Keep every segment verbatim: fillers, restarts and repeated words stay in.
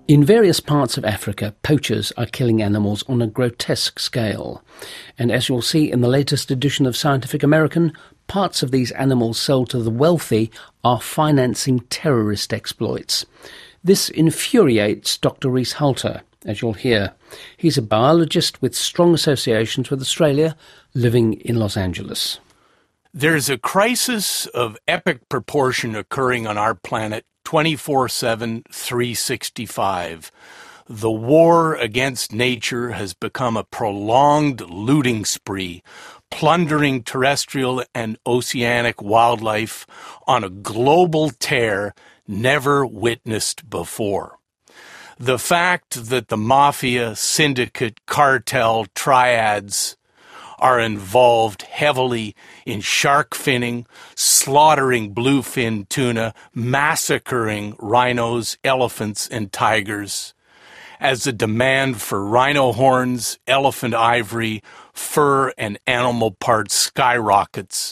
In various parts of Africa, poachers are killing animals on a grotesque scale. And as you'll see in the latest edition of Scientific American, parts of these animals sold to the wealthy are financing terrorist exploits. This infuriates Doctor Rhys Halter, as you'll hear. He's a biologist with strong associations with Australia, living in Los Angeles. There's a crisis of epic proportion occurring on our planet twenty-four seven, three sixty-five. The war against nature has become a prolonged looting spree, plundering terrestrial and oceanic wildlife on a global tear never witnessed before. The fact that the mafia, syndicate, cartel, triads are involved heavily in shark finning, slaughtering bluefin tuna, massacring rhinos, elephants, and tigers, as the demand for rhino horns, elephant ivory, fur, and animal parts skyrockets,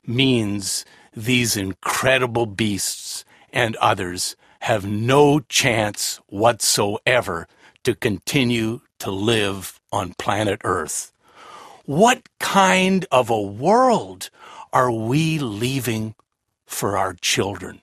means these incredible beasts and others have no chance whatsoever to continue to live on planet Earth. What kind of a world are we leaving for our children?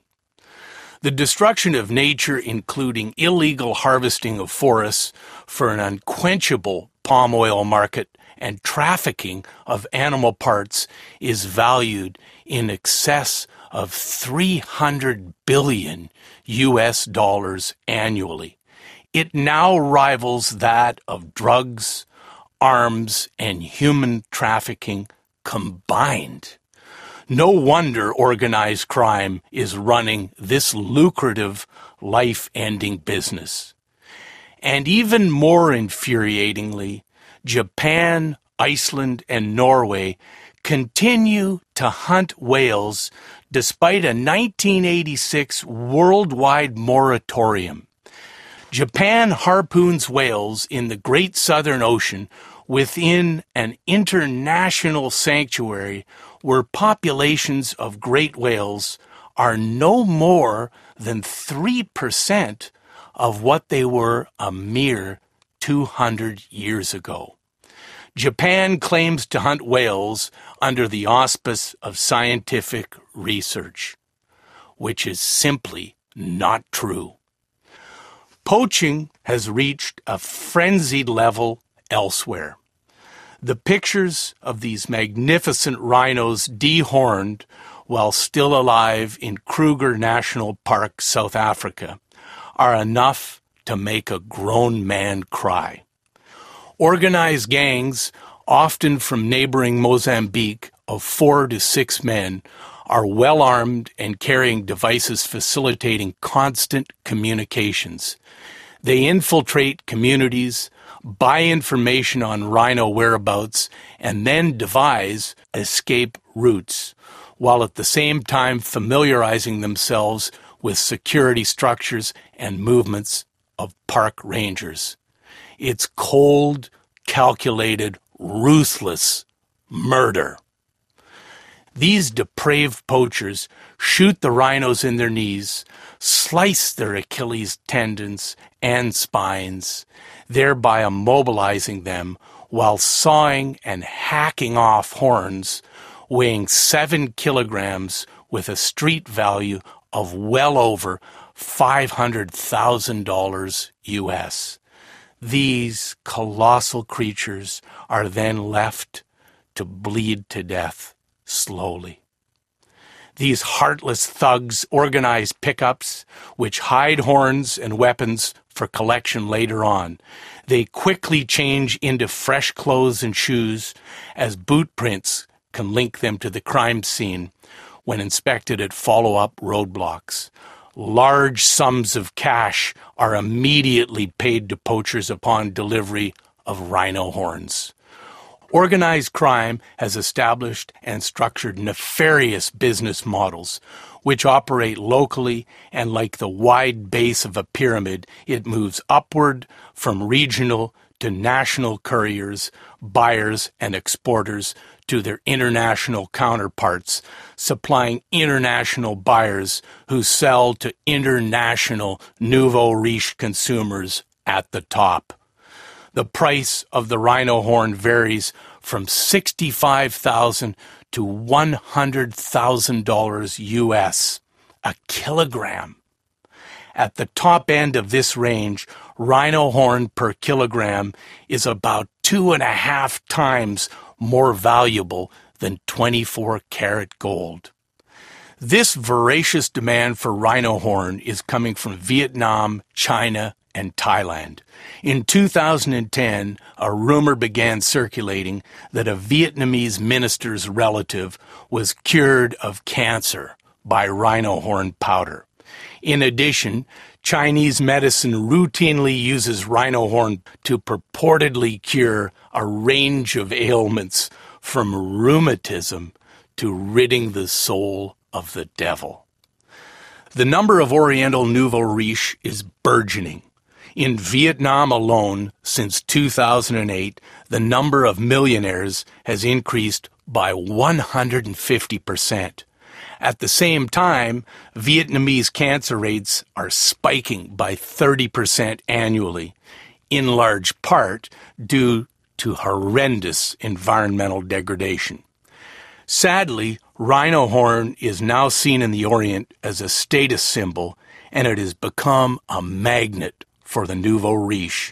The destruction of nature, including illegal harvesting of forests for an unquenchable palm oil market and trafficking of animal parts, is valued in excess of three hundred billion U S dollars annually. It now rivals that of drugs, arms, and human trafficking combined. No wonder organized crime is running this lucrative, life-ending business. And even more infuriatingly, Japan, Iceland, and Norway continue to hunt whales despite a nineteen eighty-six worldwide moratorium. Japan harpoons whales in the Great Southern Ocean within an international sanctuary where populations of great whales are no more than three percent of what they were a mere two hundred years ago. Japan claims to hunt whales under the auspice of scientific research, which is simply not true. Poaching has reached a frenzied level elsewhere. The pictures of these magnificent rhinos dehorned while still alive in Kruger National Park, South Africa, are enough to make a grown man cry. Organized gangs, often from neighboring Mozambique, of four to six men, are well armed and carrying devices facilitating constant communications. They infiltrate communities, buy information on rhino whereabouts, and then devise escape routes, while at the same time familiarizing themselves with security structures and movements of park rangers. It's cold, calculated, ruthless murder. These depraved poachers shoot the rhinos in their knees, slice their Achilles tendons and spines, thereby immobilizing them while sawing and hacking off horns weighing seven kilograms with a street value of well over five hundred thousand dollars U S. These colossal creatures are then left to bleed to death slowly. These heartless thugs organize pickups which hide horns and weapons for collection later on. They quickly change into fresh clothes and shoes, as boot prints can link them to the crime scene when inspected at follow-up roadblocks. Large sums of cash are immediately paid to poachers upon delivery of rhino horns. Organized crime has established and structured nefarious business models, which operate locally, and like the wide base of a pyramid, it moves upward from regional to national couriers, buyers, and exporters to their international counterparts, supplying international buyers who sell to international nouveau riche consumers at the top. The price of the rhino horn varies from sixty-five thousand dollars to one hundred thousand dollars U S a kilogram. At the top end of this range, rhino horn per kilogram is about two and a half times more valuable than twenty-four karat gold. This voracious demand for rhino horn is coming from Vietnam, China, and Thailand. In two thousand ten, a rumor began circulating that a Vietnamese minister's relative was cured of cancer by rhino horn powder. In addition, Chinese medicine routinely uses rhino horn to purportedly cure a range of ailments, from rheumatism to ridding the soul of the devil. The number of Oriental nouveau riche is burgeoning. In Vietnam alone, since two thousand eight, the number of millionaires has increased by one hundred fifty percent. At the same time, Vietnamese cancer rates are spiking by thirty percent annually, in large part due to horrendous environmental degradation. Sadly, rhino horn is now seen in the Orient as a status symbol, and it has become a magnet for the nouveau riche.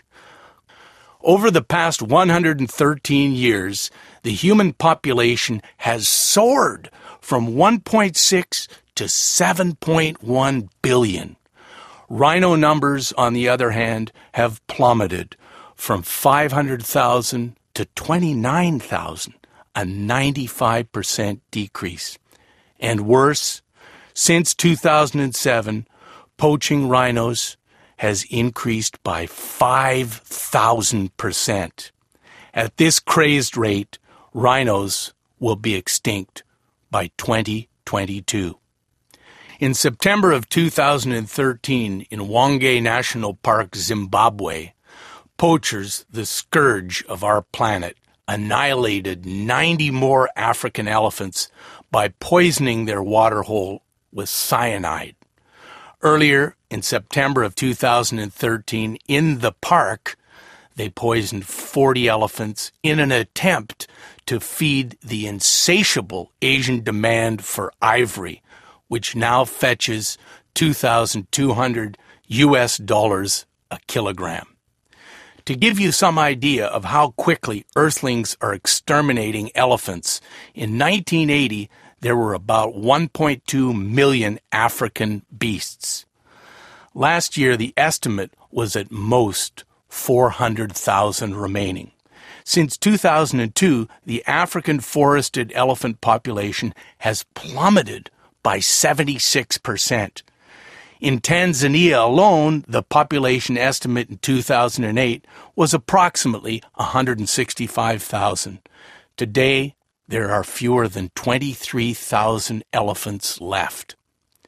Over the past one hundred thirteen years, the human population has soared from one point six to seven point one billion. Rhino numbers, on the other hand, have plummeted from five hundred thousand to twenty-nine thousand, a ninety-five percent decrease. And worse, since two thousand seven, poaching rhinos has increased by five thousand percent. At this crazed rate, rhinos will be extinct by twenty twenty-two. In September of two thousand thirteen, in Hwange National Park, Zimbabwe, poachers, the scourge of our planet, annihilated ninety more African elephants by poisoning their waterhole with cyanide. Earlier, in September of two thousand thirteen, in the park, they poisoned forty elephants in an attempt to feed the insatiable Asian demand for ivory, which now fetches two thousand two hundred U S dollars a kilogram. To give you some idea of how quickly Earthlings are exterminating elephants, in nineteen eighty there were about one point two million African beasts. Last year the estimate was at most four hundred thousand remaining. Since two thousand two, the African forested elephant population has plummeted by seventy-six percent. In Tanzania alone, the population estimate in two thousand eight was approximately one hundred sixty-five thousand. Today, there are fewer than twenty-three thousand elephants left.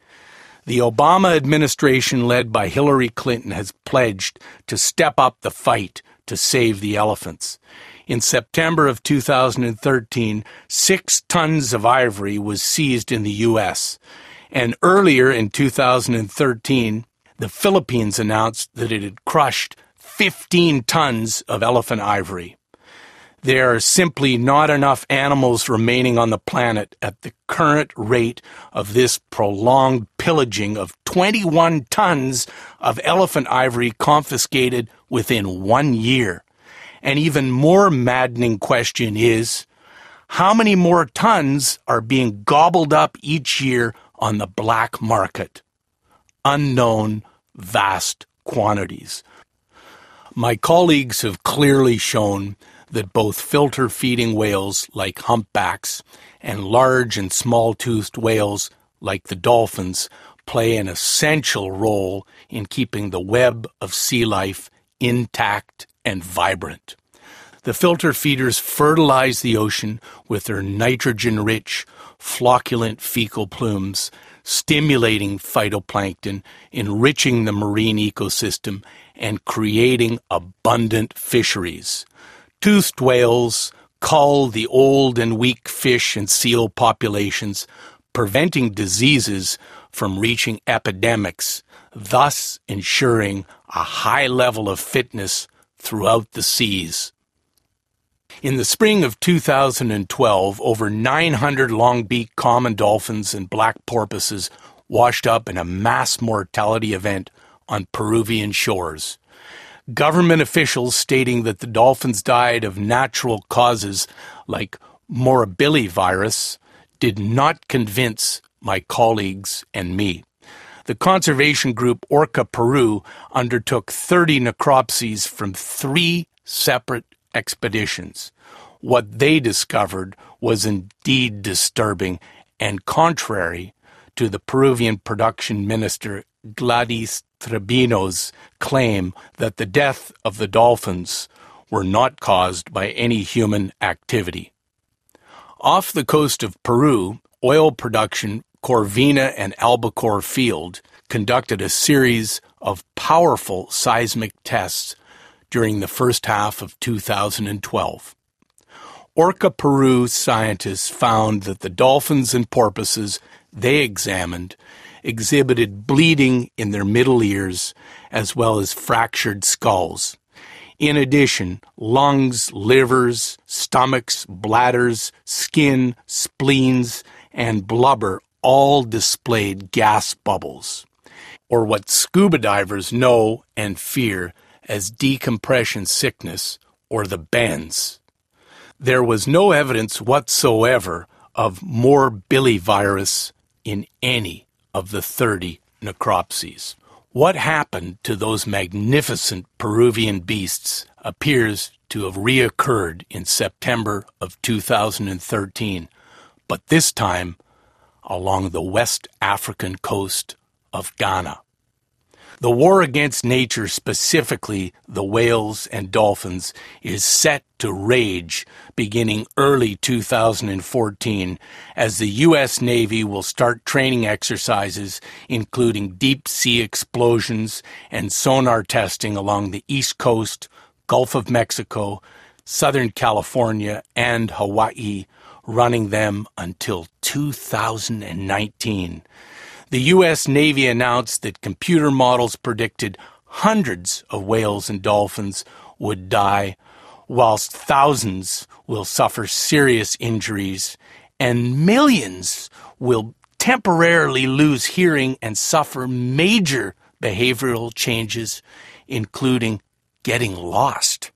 The Obama administration, led by Hillary Clinton, has pledged to step up the fight to save the elephants. In September of two thousand thirteen, six tons of ivory was seized in the U S, and earlier in two thousand thirteen, the Philippines announced that it had crushed fifteen tons of elephant ivory. There are simply not enough animals remaining on the planet at the current rate of this prolonged pillaging of twenty-one tons of elephant ivory confiscated within one year. An even more maddening question is, how many more tons are being gobbled up each year on the black market? Unknown, vast quantities. My colleagues have clearly shown that both filter-feeding whales like humpbacks and large and small-toothed whales like the dolphins play an essential role in keeping the web of sea life intact and vibrant. The filter feeders fertilize the ocean with their nitrogen-rich, flocculent fecal plumes, stimulating phytoplankton, enriching the marine ecosystem, and creating abundant fisheries. Toothed whales, cull the old and weak fish and seal populations, preventing diseases from reaching epidemics, thus ensuring a high level of fitness throughout the seas. In the spring of two thousand twelve, over nine hundred long-beaked common dolphins and black porpoises washed up in a mass mortality event on Peruvian shores. Government officials stating that the dolphins died of natural causes like morbillivirus did not convince my colleagues and me. The conservation group Orca Peru undertook thirty necropsies from three separate expeditions. What they discovered was indeed disturbing and contrary to the Peruvian production minister Gladys Trebino's claim that the death of the dolphins were not caused by any human activity. Off the coast of Peru, oil production Corvina and Albacore Field conducted a series of powerful seismic tests during the first half of two thousand twelve. Orca Peru scientists found that the dolphins and porpoises they examined exhibited bleeding in their middle ears as well as fractured skulls. In addition, lungs, livers, stomachs, bladders, skin, spleens, and blubber all displayed gas bubbles, or what scuba divers know and fear as decompression sickness, or the bends. There was no evidence whatsoever of morbillivirus in any of the thirty necropsies. What happened to those magnificent Peruvian beasts appears to have reoccurred in September of two thousand thirteen, but this time along the West African coast of Ghana. The war against nature, specifically the whales and dolphins, is set to rage beginning early two thousand fourteen as the U S Navy will start training exercises including deep-sea explosions and sonar testing along the East Coast, Gulf of Mexico, Southern California, and Hawaii, running them until two thousand nineteen. The U S Navy announced that computer models predicted hundreds of whales and dolphins would die, whilst thousands will suffer serious injuries, and millions will temporarily lose hearing and suffer major behavioral changes, including getting lost.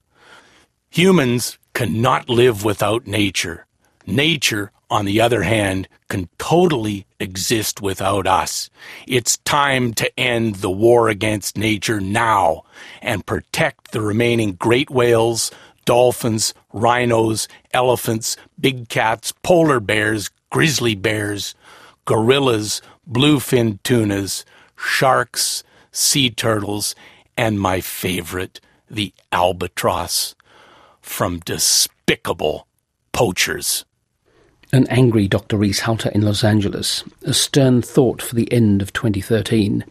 Humans cannot live without nature. Nature, on the other hand, can totally exist without us. It's time to end the war against nature now and protect the remaining great whales, dolphins, rhinos, elephants, big cats, polar bears, grizzly bears, gorillas, bluefin tunas, sharks, sea turtles, and my favorite, the albatross, from despicable poachers. An angry Doctor Rhys Halter in Los Angeles, a stern thought for the end of twenty thirteen.